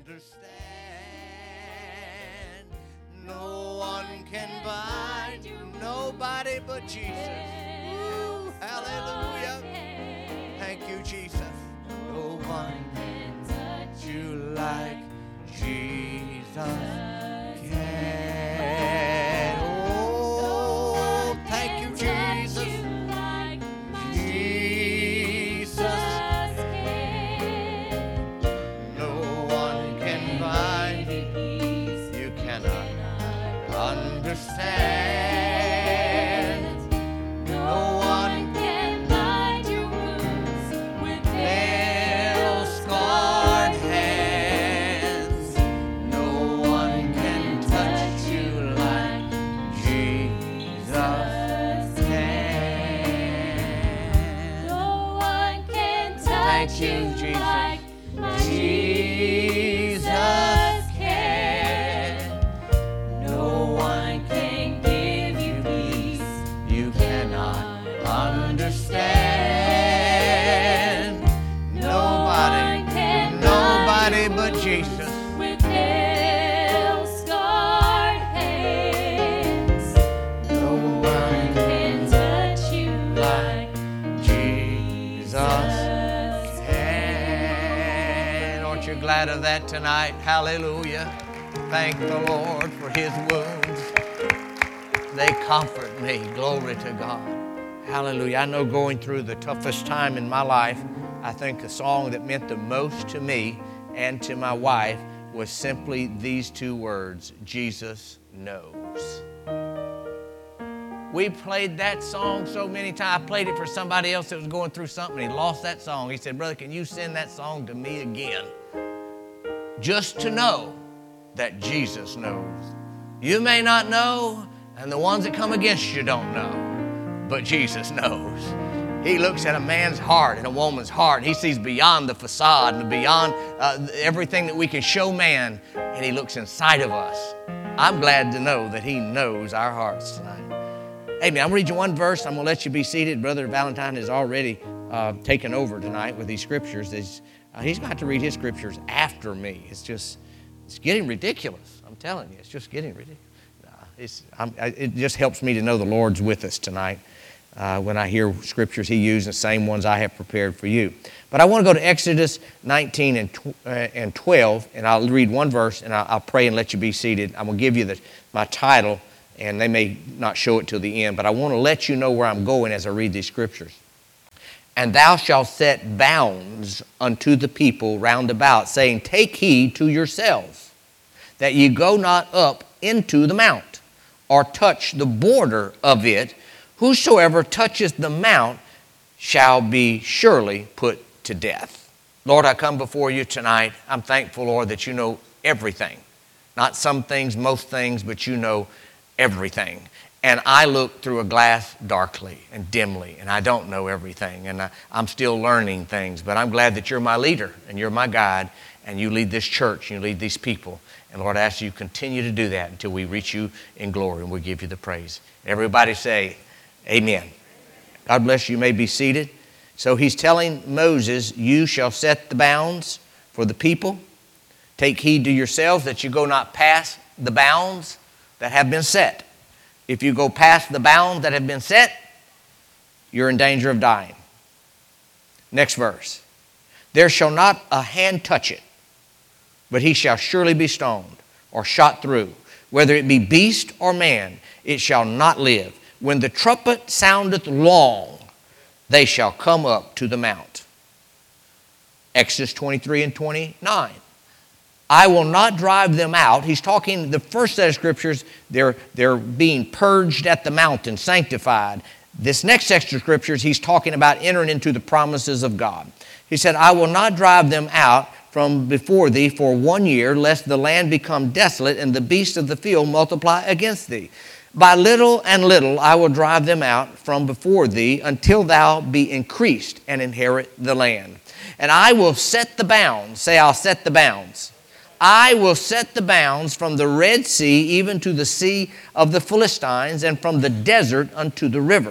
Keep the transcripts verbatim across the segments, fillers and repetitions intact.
understand. No one can bind you, nobody but Jesus. Woo, hallelujah. Thank you, Jesus. No one can touch you like Jesus can. Oh, thank you, Jesus. Jesus can. No one can bind you. You cannot understand. No one can bind your wounds with nail-scarred hands. No one can touch you like Jesus can. No one can touch Thank you, you Jesus. like Jesus can. No one can give you peace you cannot understand. Nobody, nobody but Jesus. with nail-scarred hands. No one Can touch you like Jesus can. Aren't you glad of that tonight? Hallelujah. Thank the Lord for His wounds. They comfort me. Glory to God. Hallelujah. I know going through the toughest time in my life, I think the song that meant the most to me and to my wife was simply these two words, Jesus knows. We played that song so many times. I played it for somebody else that was going through something. He lost that song. He said, brother, can you send that song to me again? Just to know that Jesus knows. You may not know, and the ones that come against you don't know, but Jesus knows. He looks at a man's heart and a woman's heart, and He sees beyond the facade and beyond uh, everything that we can show man, and He looks inside of us. I'm glad to know that He knows our hearts tonight. Amen. I'm going to read you one verse. I'm going to let you be seated. Brother Valentine has already uh, taken over tonight with these scriptures. He's, uh, he's got to read his scriptures after me. It's just, it's getting ridiculous. I'm telling you, it's just getting ridiculous. Uh, it's, I'm, I, it just helps me to know the Lord's with us tonight uh, when I hear scriptures He used, the same ones I have prepared for you. But I want to go to Exodus nineteen and, tw- uh, and twelve, and I'll read one verse, and I'll, I'll pray and let you be seated. I'm going to give you the, my title, and they may not show it till the end, but I want to let you know where I'm going as I read these scriptures. And thou shalt set bounds unto the people round about, saying, take heed to yourselves, that ye go not up into the mount, or touch the border of it. Whosoever toucheth the mount shall be surely put to death. Lord, I come before you tonight. I'm thankful, Lord, that you know everything. Not some things, most things, but you know everything. And I look through a glass darkly and dimly, and I don't know everything, and I, I'm still learning things, but I'm glad that you're my leader and you're my guide, and you lead this church, and you lead these people. And Lord, I ask you continue to do that until we reach you in glory, and we give you the praise. Everybody say amen. God bless you. You may be seated. So he's telling Moses, you shall set the bounds for the people. Take heed to yourselves that you go not past the bounds that have been set. If you go past the bounds that have been set, you're in danger of dying. Next verse. There shall not a hand touch it, but he shall surely be stoned or shot through. Whether it be beast or man, it shall not live. When the trumpet soundeth long, they shall come up to the mount. Exodus twenty-three and twenty-nine. I will not drive them out. He's talking, the first set of scriptures, they're, they're being purged at the mountain, sanctified. This next section of scriptures, he's talking about entering into the promises of God. He said, I will not drive them out from before thee for one year, lest the land become desolate and the beasts of the field multiply against thee. By little and little I will drive them out from before thee until thou be increased and inherit the land. And I will set the bounds. Say, I'll set the bounds. I will set the bounds from the Red Sea even to the sea of the Philistines, and from the desert unto the river.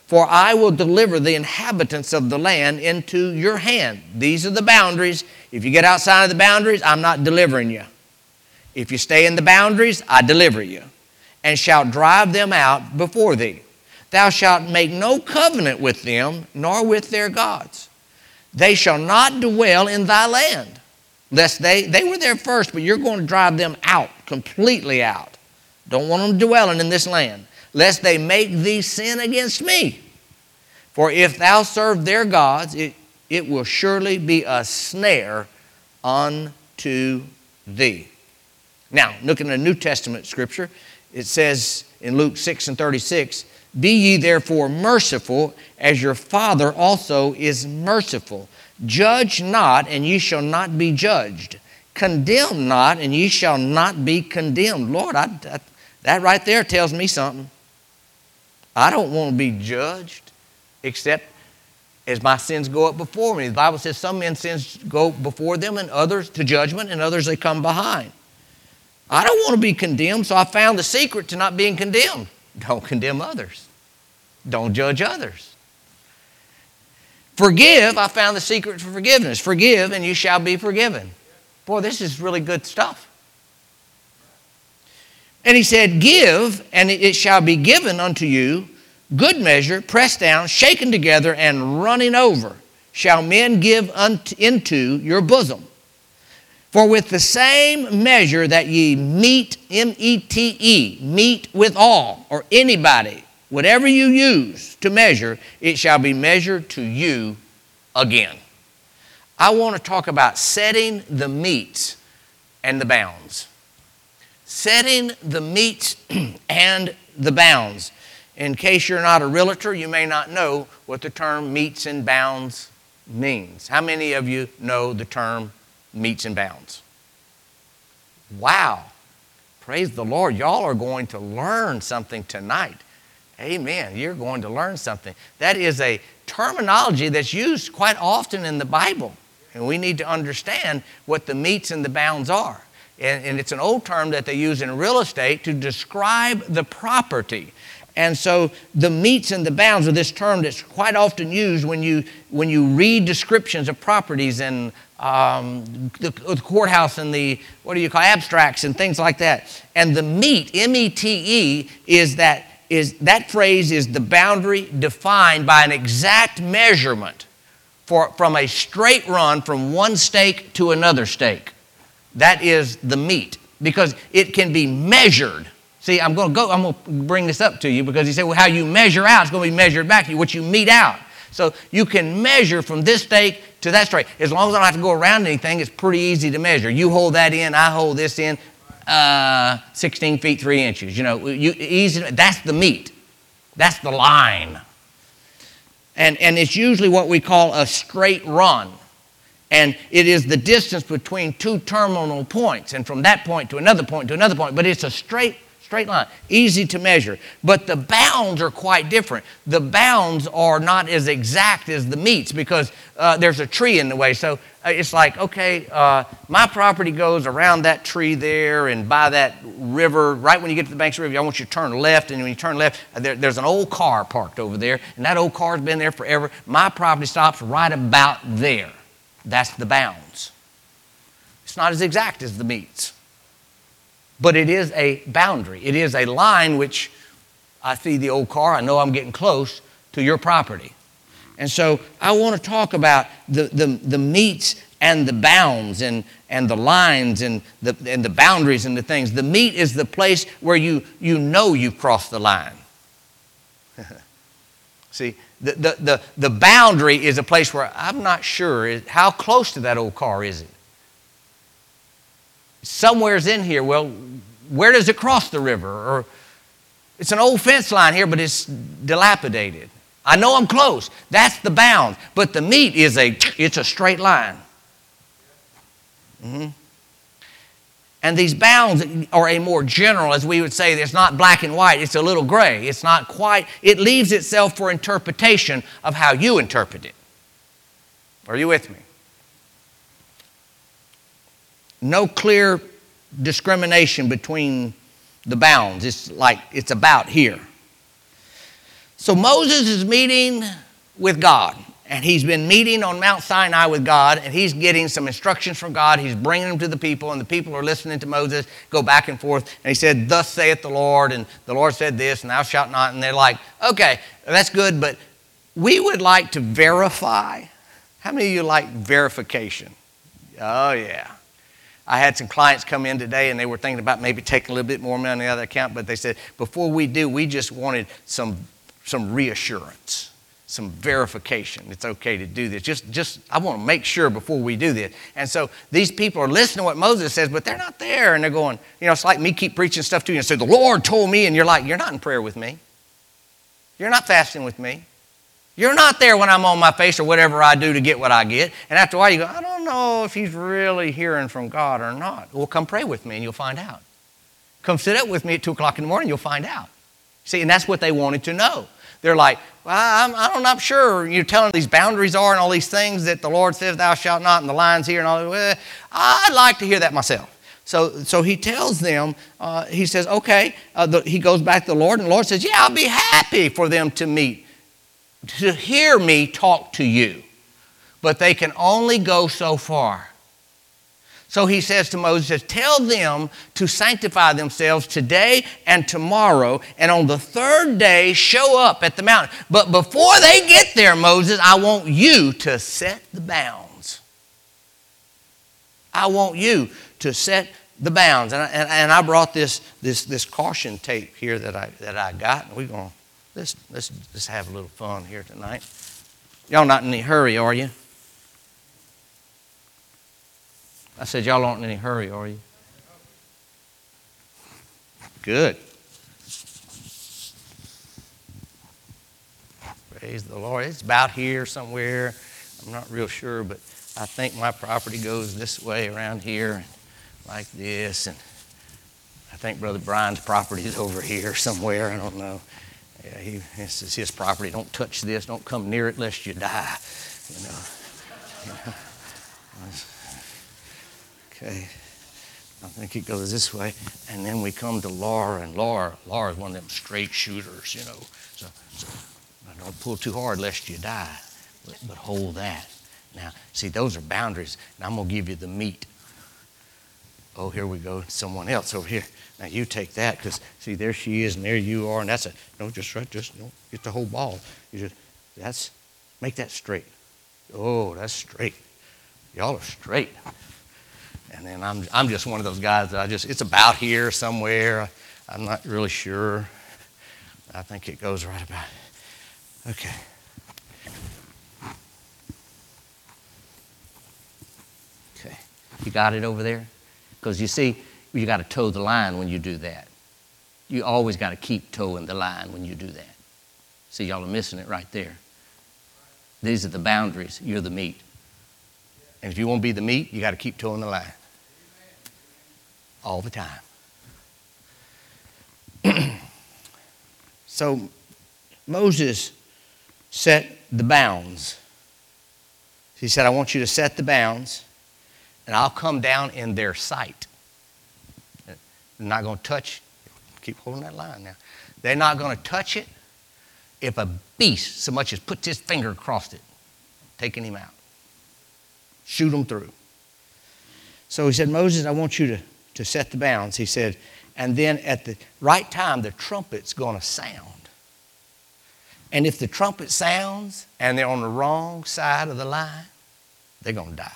For I will deliver the inhabitants of the land into your hand. These are the boundaries. If you get outside of the boundaries, I'm not delivering you. If you stay in the boundaries, I deliver you, and shall drive them out before thee. Thou shalt make no covenant with them, nor with their gods. They shall not dwell in thy land, lest they, they were there first, but you're going to drive them out, completely out. Don't want them dwelling in this land, lest they make thee sin against me. For if thou serve their gods, it, it will surely be a snare unto thee. Now, looking at a New Testament scripture, it says in Luke six and thirty-six, be ye therefore merciful, as your Father also is merciful. Judge not, and ye shall not be judged. Condemn not, and ye shall not be condemned. Lord, I, I, that right there tells me something. I don't want to be judged, except as my sins go up before me. The Bible says some men's sins go before them, and others to judgment, and others they come behind. I don't want to be condemned, so I found the secret to not being condemned. Don't condemn others. Don't judge others. Forgive, I found the secret for forgiveness. Forgive, and you shall be forgiven. Boy, this is really good stuff. And he said, give, and it shall be given unto you, good measure, pressed down, shaken together, and running over, shall men give unto, into your bosom. For with the same measure that ye meet, M E T E, meet with all, or anybody, whatever you use to measure, it shall be measured to you again. I want to talk about setting the metes and the bounds. Setting the metes and the bounds. In case you're not a realtor, you may not know what the term metes and bounds means. How many of you know the term metes and bounds? Wow. Praise the Lord. Y'all are going to learn something tonight. Amen. You're going to learn something. That is a terminology that's used quite often in the Bible. And we need to understand what the metes and the bounds are. And, and it's an old term that they use in real estate to describe the property. And so the metes and the bounds are this term that's quite often used when you, when you read descriptions of properties in um, the, the courthouse and the, what do you call, abstracts and things like that. And the mete, M E T E, is that, is, that phrase is the boundary defined by an exact measurement for, from a straight run from one stake to another stake. That is the mete, because it can be measured. See, I'm going to go, I'm going to bring this up to you because he said, well, how you measure out is going to be measured back to you, what you mete out. So you can measure from this stake to that stake. As long as I don't have to go around anything, it's pretty easy to measure. You hold that in, I hold this in, uh, sixteen feet, three inches. You know, you, easy. That's the mete. That's the line. And, and it's usually what we call a straight run. And it is the distance between two terminal points. And from that point to another point to another point. But it's a straight Straight line, easy to measure. But the bounds are quite different. The bounds are not as exact as the metes because uh, there's a tree in the way. So uh, it's like, okay, uh, my property goes around that tree there and by that river. Right when you get to the banks of the river, I want you to turn left. And when you turn left, there, there's an old car parked over there. And that old car's been there forever. My property stops right about there. That's the bounds. It's not as exact as the metes. But it is a boundary. It is a line which I see the old car. I know I'm getting close to your property. And so I want to talk about the, the, the metes and the bounds and, and the lines and the, and the boundaries and the things. The mete is the place where you, you know you've crossed the line. See, the, the, the, the boundary is a place where I'm not sure how close to that old car is it. Somewhere's in here, well, where does it cross the river? Or it's an old fence line here, but it's dilapidated. I know I'm close. That's the bound. But the mete is a, it's a straight line. Mm-hmm. And these bounds are a more general, as we would say, it's not black and white, it's a little gray. It's not quite, it leaves itself for interpretation of how you interpret it. Are you with me? No clear discrimination between the bounds. It's like it's about here. So Moses is meeting with God. And he's been meeting on Mount Sinai with God, and he's getting some instructions from God. He's bringing them to the people, and the people are listening to Moses go back and forth. And he said, thus saith the Lord, and the Lord said this, and thou shalt not. And they're like, okay, that's good, but we would like to verify. How many of you like verification? Oh, yeah. I had some clients come in today, and they were thinking about maybe taking a little bit more money out of the account, but they said, before we do, we just wanted some, some reassurance. Some verification. It's okay to do this. Just, just, I want to make sure before we do this. And so these people are listening to what Moses says, but they're not there. And they're going, you know, it's like me keep preaching stuff to you and say, the Lord told me, and you're like, you're not in prayer with me. You're not fasting with me. You're not there when I'm on my face or whatever I do to get what I get. And after a while you go, I don't know if he's really hearing from God or not. Well, come pray with me and you'll find out. Come sit up with me at two o'clock in the morning, you'll find out. See, and that's what they wanted to know. They're like, well, I'm, I don't, I'm not sure. You're telling these boundaries are and all these things that the Lord says, thou shalt not, and the lines here and all that. Well, I'd like to hear that myself. So, so he tells them, uh, he says, okay. Uh, the, he goes back to the Lord, and the Lord says, yeah, I'll be happy for them to meet, to hear me talk to you. But they can only go so far. So he says to Moses, tell them to sanctify themselves today and tomorrow, and on the third day show up at the mountain. But before they get there, Moses, I want you to set the bounds. I want you to set the bounds. And I, and, and I brought this, this, this caution tape here that I, that I got. And we're going to, let's, let's just have a little fun here tonight. Y'all not in any hurry, are you? I said, y'all aren't in any hurry, are you? Good. Praise the Lord. It's about here somewhere. I'm not real sure, but I think my property goes this way around here, like this. And I think Brother Brian's property is over here somewhere. I don't know. Yeah, he, this is his property. Don't touch this. Don't come near it lest you die. You know. You know. Okay, I think it goes this way, and then we come to Laura, and Laura, Laura is one of them straight shooters, you know. So, so don't pull too hard lest you die, but, but hold that. Now, see, those are boundaries, and I'm going to give you the meat. Oh, here we go, someone else over here. Now, you take that, because, see, there she is, and there you are, and that's a, don't just right, just don't get the whole ball. You just, that's, make that straight. Oh, that's straight. Y'all are straight. And then I'm, I'm just one of those guys that I just, it's about here somewhere. I'm not really sure. I think it goes right about. Okay. Okay. You got it over there? Because you see, you got to toe the line when you do that. You always got to keep toeing the line when you do that. See, y'all are missing it right there. These are the boundaries. You're the meat. And if you want to be the meat, you got to keep toeing the line. All the time. So Moses set the bounds. He said, I want you to set the bounds, and I'll come down in their sight. They're not going to touch. Keep holding that line now. They're not going to touch it if a beast so much as puts his finger across it, taking him out. Shoot them through. So he said, Moses, I want you to, to set the bounds. He said, and then at the right time, the trumpet's going to sound. And if the trumpet sounds and they're on the wrong side of the line, they're going to die.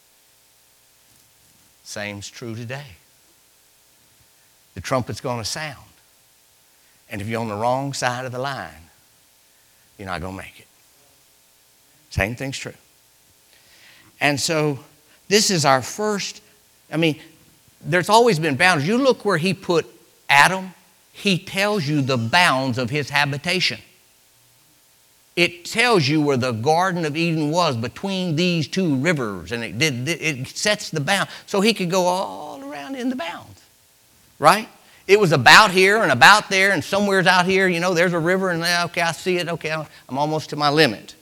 Same's true today. The trumpet's going to sound. And if you're on the wrong side of the line, you're not going to make it. Same thing's true. And so this is our first, I mean, there's always been boundaries. You look where he put Adam, he tells you the bounds of his habitation. It tells you where the Garden of Eden was between these two rivers, and it, did, it sets the bound. So he could go all around in the bounds, right? It was about here and about there and somewhere's out here, you know, there's a river and okay, I see it, okay, I'm almost to my limit.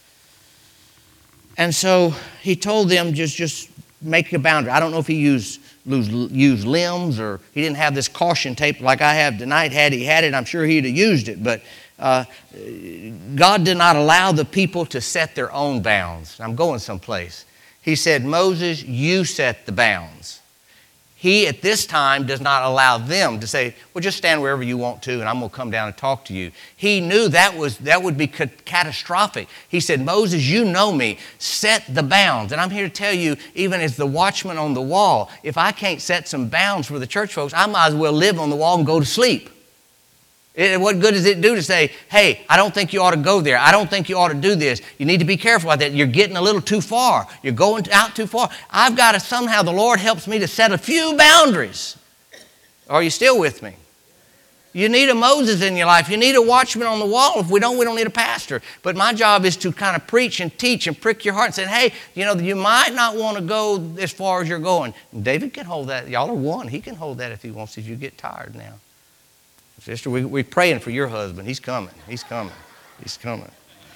And so he told them just, just make a boundary. I don't know if he used, used limbs or he didn't have this caution tape like I have tonight. Had he had it, I'm sure he'd have used it. But uh, God did not allow the people to set their own bounds. I'm going someplace. He said, Moses, you set the bounds. He, at this time, does not allow them to say, well, just stand wherever you want to, and I'm going to come down and talk to you. He knew that was that would be ca- catastrophic. He said, Moses, you know me. Set the bounds. And I'm here to tell you, even as the watchman on the wall, if I can't set some bounds for the church folks, I might as well live on the wall and go to sleep. It, what good does it do to say, hey, I don't think you ought to go there. I don't think you ought to do this. You need to be careful about that. You're getting a little too far. You're going out too far. I've got to somehow, the Lord helps me to set a few boundaries. Are you still with me? You need a Moses in your life. You need a watchman on the wall. If we don't, we don't need a pastor. But my job is to kind of preach and teach and prick your heart and say, hey, you know, you might not want to go as far as you're going. David can hold that. Y'all are one. He can hold that if he wants, if you get tired now. Sister, we, we're praying for your husband. He's coming. He's coming. He's coming.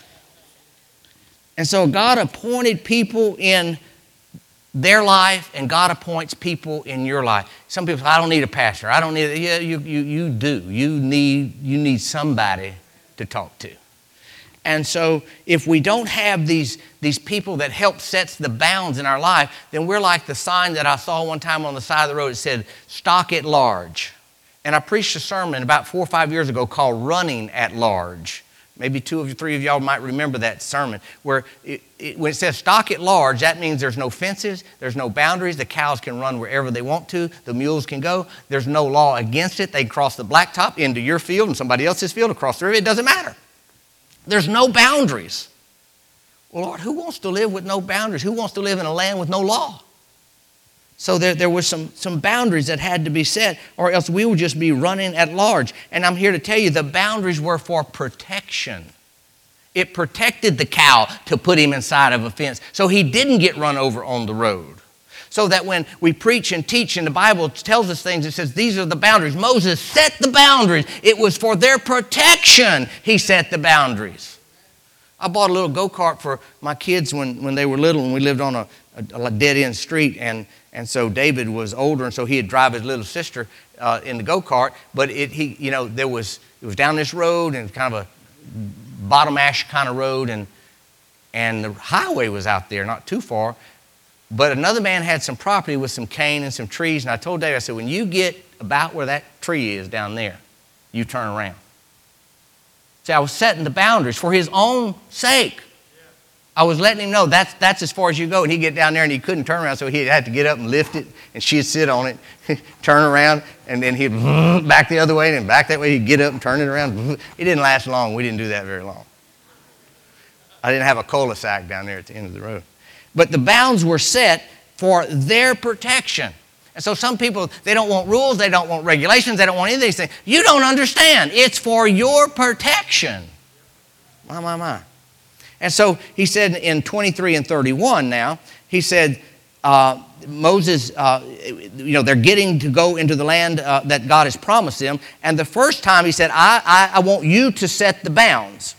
And so God appointed people in their life, and God appoints people in your life. Some people say, I don't need a pastor. I don't need, yeah, you, you, you do. You need, you need somebody to talk to. And so if we don't have these, these people that help sets the bounds in our life, then we're like the sign that I saw one time on the side of the road. It said, stock at large. And I preached a sermon about four or five years ago called Running at Large. Maybe two of you, three of y'all might remember that sermon. Where it, it, when it says stock at large, that means there's no fences, there's no boundaries. The cows can run wherever they want to. The mules can go. There's no law against it. They can cross the blacktop into your field and somebody else's field, across the river. It doesn't matter. There's no boundaries. Well, Lord, who wants to live with no boundaries? Who wants to live in a land with no law? So there, there were some, some boundaries that had to be set, or else we would just be running at large. And I'm here to tell you the boundaries were for protection. It protected the cow to put him inside of a fence so he didn't get run over on the road. So that when we preach and teach and the Bible tells us things, it says these are the boundaries. Moses set the boundaries. It was for their protection he set the boundaries. I bought a little go-kart for my kids when, when they were little, and we lived on a, a, a dead-end street, and And so David was older, and so he'd drive his little sister uh, in the go-kart. But it, he, you know, there was it was down this road, and kind of a bottom ash kind of road, and and the highway was out there, not too far. But another man had some property with some cane and some trees, and I told David, I said, when you get about where that tree is down there, you turn around. See, I was setting the boundaries for his own sake. I was letting him know that's that's as far as you go. And he'd get down there and he couldn't turn around, so he'd have to get up and lift it, and she'd sit on it, turn around, and then he'd back the other way, and then back that way. He'd get up and turn it around. It didn't last long. We didn't do that very long. I didn't have a cul-de-sac down there at the end of the road. But the bounds were set for their protection. And so some people, they don't want rules, they don't want regulations, they don't want any of these things. You don't understand. It's for your protection. My, my, my. And so he said in twenty-three and thirty-one now, he said, uh, Moses, uh, you know, they're getting to go into the land uh, that God has promised them. And the first time he said, I, I, I want you to set the bounds.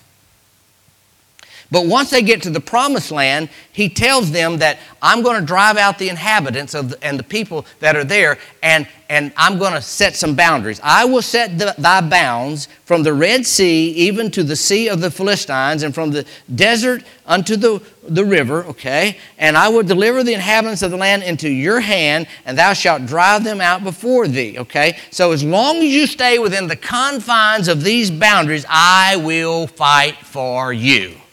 But once they get to the promised land, he tells them that I'm going to drive out the inhabitants of the, and the people that are there, and, and I'm going to set some boundaries. I will set the, thy bounds from the Red Sea even to the sea of the Philistines, and from the desert unto the, the river, okay? And I will deliver the inhabitants of the land into your hand, and thou shalt drive them out before thee, okay? So as long as you stay within the confines of these boundaries, I will fight for you.